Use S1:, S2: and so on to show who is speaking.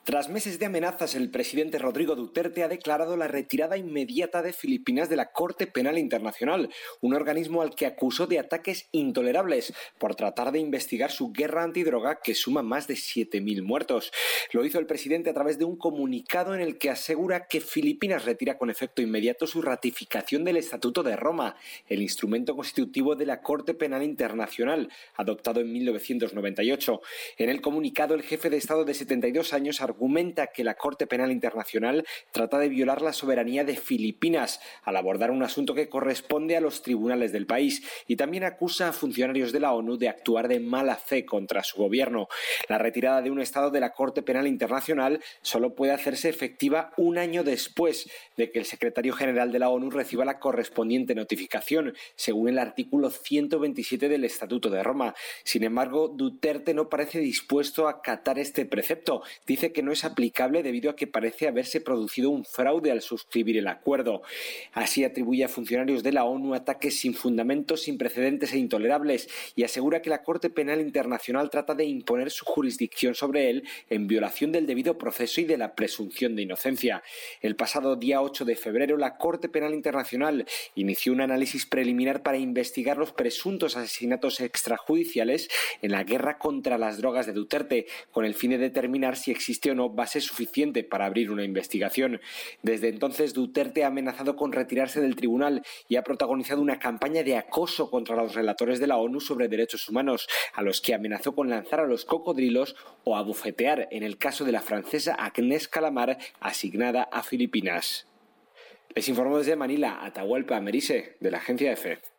S1: Tras meses de amenazas, el presidente Rodrigo Duterte ha declarado la retirada inmediata de Filipinas de la Corte Penal Internacional, un organismo al que acusó de ataques intolerables por tratar de investigar su guerra antidroga que suma más de 7.000 muertos. Lo hizo el presidente a través de un comunicado en el que asegura que Filipinas retira con efecto inmediato su ratificación del Estatuto de Roma, el instrumento constitutivo de la Corte Penal Internacional, adoptado en 1998. En el comunicado, el jefe de Estado de 72 años argumenta que la Corte Penal Internacional trata de violar la soberanía de Filipinas al abordar un asunto que corresponde a los tribunales del país, y también acusa a funcionarios de la ONU de actuar de mala fe contra su gobierno. La retirada de un Estado de la Corte Penal Internacional solo puede hacerse efectiva un año después de que el secretario general de la ONU reciba la correspondiente notificación, según el artículo 127 del Estatuto de Roma. Sin embargo, Duterte no parece dispuesto a acatar este precepto. Dice que no es aplicable debido a que parece haberse producido un fraude al suscribir el acuerdo. Así atribuye a funcionarios de la ONU ataques sin fundamentos, sin precedentes e intolerables, y asegura que la Corte Penal Internacional trata de imponer su jurisdicción sobre él en violación del debido proceso y de la presunción de inocencia. El pasado día 8 de febrero, la Corte Penal Internacional inició un análisis preliminar para investigar los presuntos asesinatos extrajudiciales en la guerra contra las drogas de Duterte, con el fin de determinar si existe o no base suficiente para abrir una investigación. Desde entonces, Duterte ha amenazado con retirarse del tribunal y ha protagonizado una campaña de acoso contra los relatores de la ONU sobre derechos humanos, a los que amenazó con lanzar a los cocodrilos o abofetear en el caso de la francesa Agnès Calamar, asignada a Filipinas. Les informó desde Manila, Atahualpa Merise, de la agencia EFE.